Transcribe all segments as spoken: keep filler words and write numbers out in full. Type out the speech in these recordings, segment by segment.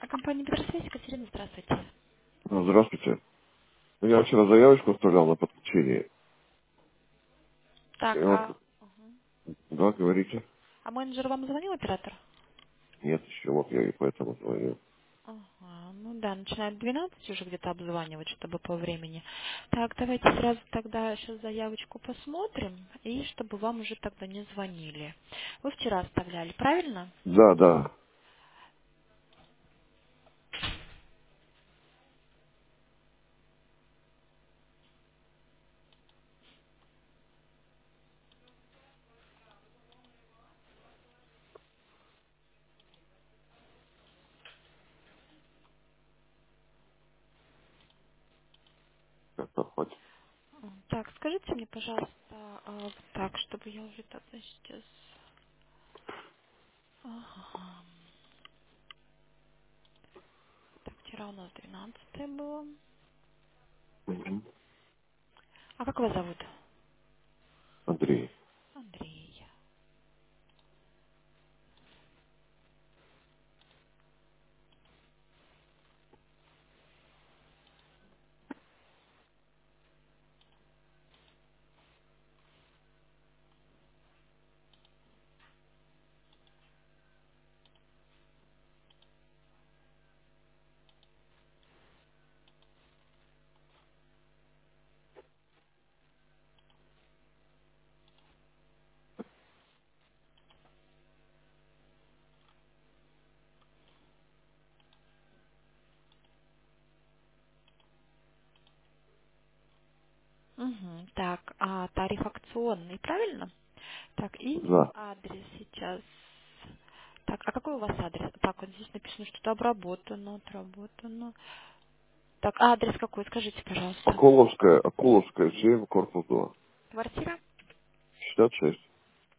Компания Гидросвязь, Екатерина, здравствуйте. Ну, здравствуйте. Ну, Я вчера заявочку оставлял на подключение. И Так, вот, а, да, говорите. а менеджер вам звонил, оператор? Нет, еще вот я и поэтому звоню. Ага, ну да, начинает в двенадцать уже где-то обзванивать, чтобы по времени. Так, давайте сразу тогда сейчас заявочку посмотрим, и чтобы вам уже тогда не звонили. Вы вчера оставляли, правильно? Да, да. Как-то хватит. М, Так, скажите мне, пожалуйста, а, вот так, чтобы я уже тогда сейчас... Ага. Так, вчера у нас двенадцатое было. Мгм. А как вас зовут? Андрей. Андрей. Мгм. Так, а тариф акционный, правильно? Так, и Да. адрес сейчас. Так, а какой у вас адрес? Так, вот здесь написано, что это обработано, отработано. Так, а адрес какой? Скажите, пожалуйста. Акуловская, Акуловская, семь, корпус два. Квартира? шестьдесят шесть.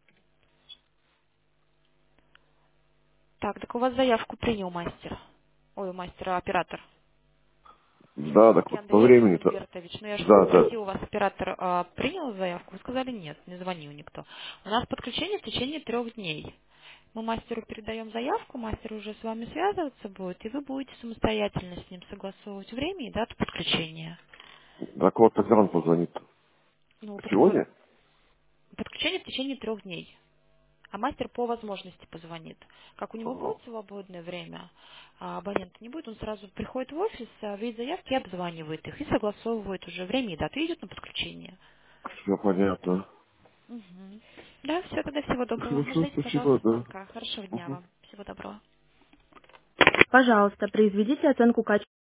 Так, так у вас заявку принял мастер. Ой, мастер, оператор. Да, так Все-таки вот по Андреев времени-то. Альбертович. Но я же Да, да. спросила у вас, оператор а, принял заявку? Вы сказали нет, не звонил никто. У нас подключение в течение трех дней. Мы мастеру передаем заявку, мастер уже с вами связываться будет, и вы будете самостоятельно с ним согласовывать время и дату подключения. Так вот, когда он позвонит? Ну, подк- Сегодня? подключение в течение трех дней. А мастер по возможности позвонит. Как у него Ага. будет свободное время, а абонента не будет, он сразу приходит в офис, а, видит заявки и обзванивает их, и согласовывает уже время и дату, и идет на подключение. Все понятно. Мгм. Да, все, тогда всего доброго. Хорошо, Ожидайте, спасибо, пожалуйста, да. звонка. Хорошего дня Мгм. вам. Всего доброго. Пожалуйста, произведите оценку качества.